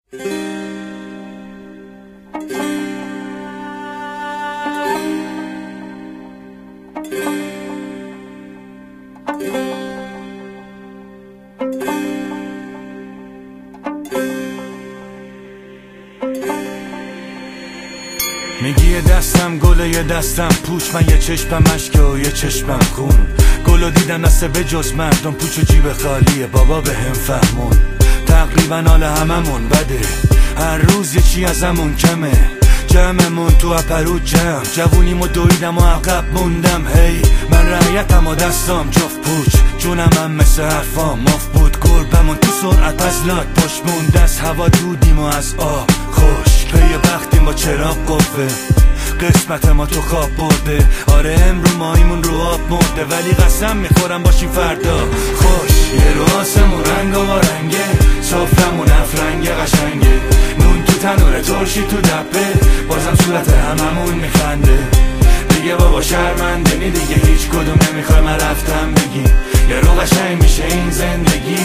میگی یه دستم گله یه دستم پوچ، من یه چشمم اشک و یه چشمم خون. گلو دیدن دسته به جز مردم، پوچ و جیب خالیه بابا به هم فهمون. تقریبا حال هممون بده، هر روز یه چی ازمون کمه. جمعمون تو اپرو جمع، جوونیمو دویدم و عقب موندم. هی من رعیتم و دستام جفت پوچ، جونم هم مثل حرفام مف بود. گربمون تو سرعت از لاک پشت مونده، از هوا دودیم و از آب خوش. پی بختیم با چراغ قوه، قسمت ما تو خواب برده. آره امرو مایمون رو آب مرده، ولی قسم میخورم باشیم فردا خوش. یه رو آسمون رنگ و رنگه، صافمون افرنگ قشنگه. نون تو تنوره ترشی تو دبه، بازم صورت هممون میخنده. دیگه بابا شرمنده نی، دیگه هیچ کدوم نمیخوای من رفتم بگی. یه رو قشنگ میشه این زندگی.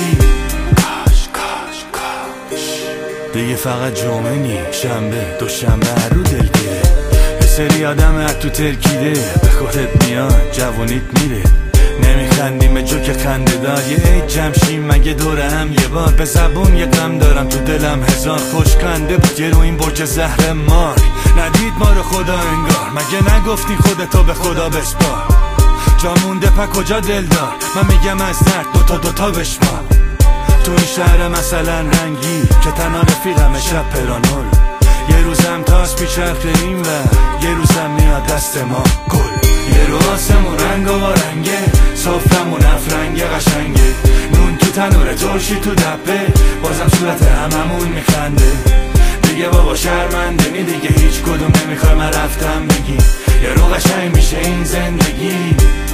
دیگه فقط جمعه نی، شنبه دوشنبه هر رو دلگیره. یه سری آدم تو ترکیده، به خودت میاد جوونیت میره. نمیخندیم به جوک خنده دار، یه عید جمشیم مگه دوره هم یه بار. به زبون یه غم دارم تو دلم هزار، خوشکنده بود یه رو این برج زهر مار. ندید ما رو خدا انگار، مگه نگفتی خودتو به خدا بسپار. جا مونده پا کجا دلدار، من میگم از درد دوتا بشمار. تو این شهر مثلا رنگی که تنها رفیقم شب پرانول. یه روزم تاس میچرخه این و یه روزم میاد دست ما گل. یه رو آسمون رنگ و رنگه، صافمون افرنگ قشنگه. نون تو تنوره ترشی تو دبه، بازم صورت هممون میخنده. دیگه بابا شرمنده نی، دیگه هیچ کدوم نمیخوای من رفتم بگی. یه رو قشنگ میشه این زندگی.